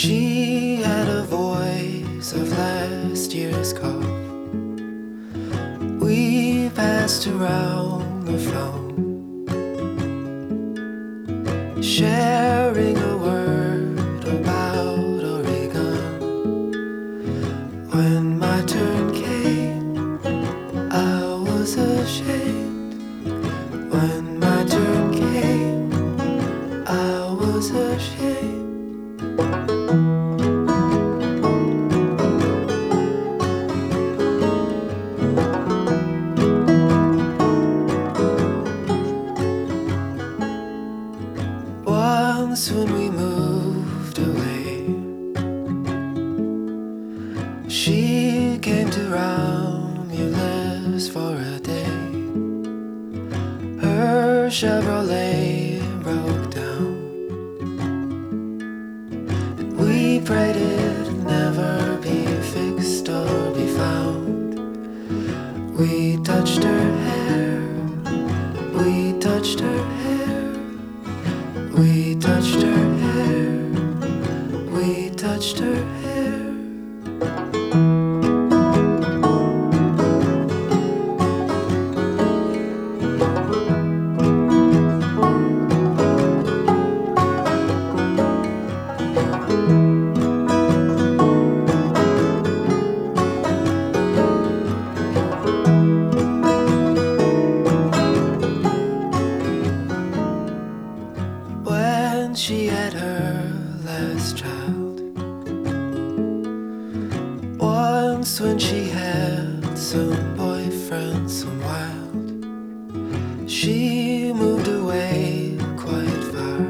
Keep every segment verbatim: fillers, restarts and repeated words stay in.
She had a voice of last year's cough. We passed around the phone, sharing a word about Oregon. When my turn came, I was ashamed. When my turn came, I was ashamed. Once when we moved away, she came to Romulus for a day. Her Chevrolet broke down, and we prayed it'd never be fixed or be found. We touched her hair, we touched her hair, we touched her hair, we touched her hair. When she had her last child, once when she had some boyfriend, some wild, she moved away quite far.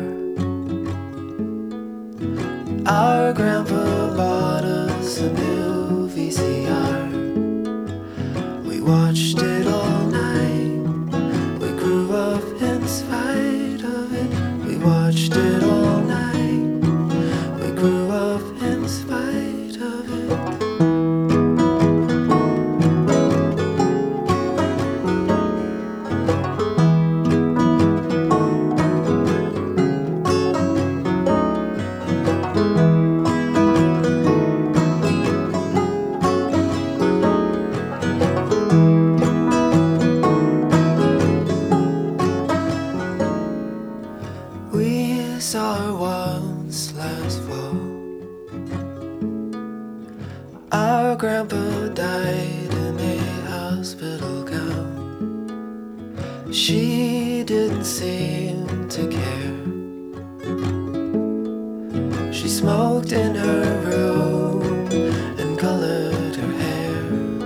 Our grandpa bought us a new V C R. We watched it all night, we grew up in spite of it. We watched it all night, we grew up in spite of it. We saw her once last fall. Our grandpa died in a hospital gown. She didn't seem to care. She smoked in her room and colored her hair.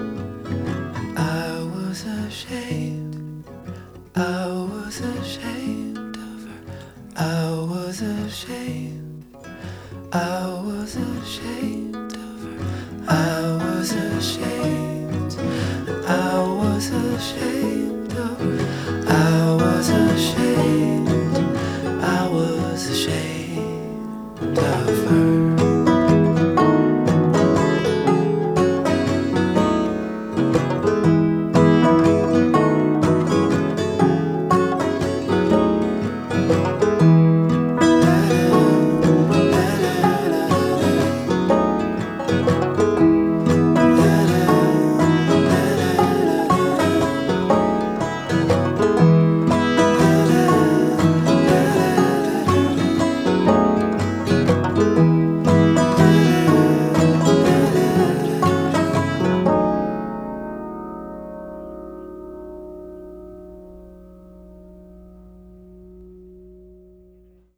I was ashamed, I was ashamed of her. I was ashamed, I was ashamed.